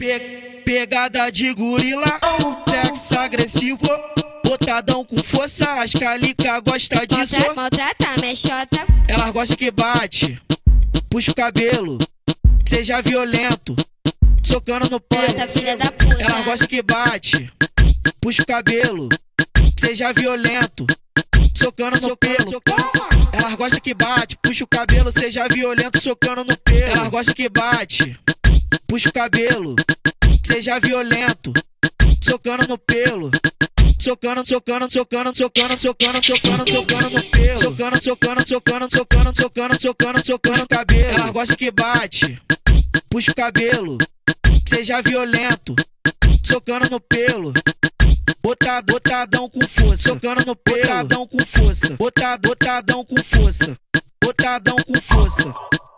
Pegada de gorila, sexo agressivo, botadão com força, as calica gosta disso. Maltrata, mexota. Elas gostam que bate, puxa o cabelo, seja violento, socando no pelo. Bota, filha da puta. Elas gostam que bate, puxa o cabelo, seja violento, socando no pelo. Elas gostam que bate, puxa o cabelo, seja violento, socando no pelo. Elas gostam que bate, puxa o cabelo, seja violento, socando no pelo. Socando, socando, socando, socando, socando, socando, socando no pelo. Socando, socando, socando, socando, socando, socando, socando o cabelo. Elas gostam que bate, puxa o cabelo, seja violento, socando no pelo. Botadão com força, socando no pelo. Botadão com força, botadão com força, botadão com força.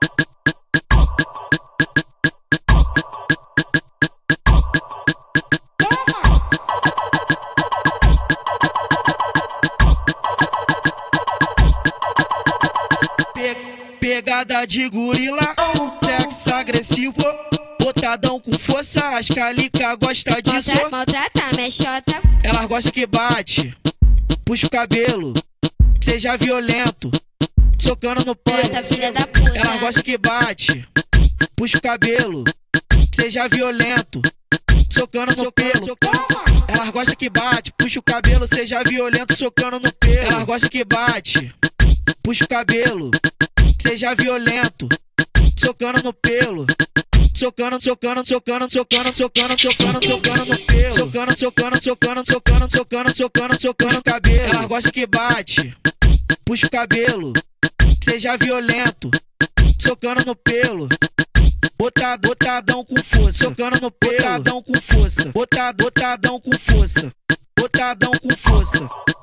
Pegada de gorila, sexo agressivo, botadão com força, as calica gosta disso. Maltrata, mexota. Elas gostam que bate, puxa o cabelo, seja violento, socando no pelo. Bota, filha da puta. Elas gostam que bate, puxa o cabelo, seja violento, socando no pelo. Elas gostam que bate, puxa o cabelo, seja violento, socando no pelo. Elas gostam que bate, puxa o cabelo, seja violento, socando no pelo. Socando, socando, socando, socando, socando, socando, socando no pelo. Socando, socando, socando, socando, socando, socando, socando o cabelo. Elas gostam que bate, puxa o cabelo, seja violento, socando no pelo. Botadão com força, socando no pelo. Botadão com força, botadão com força, botadão com força.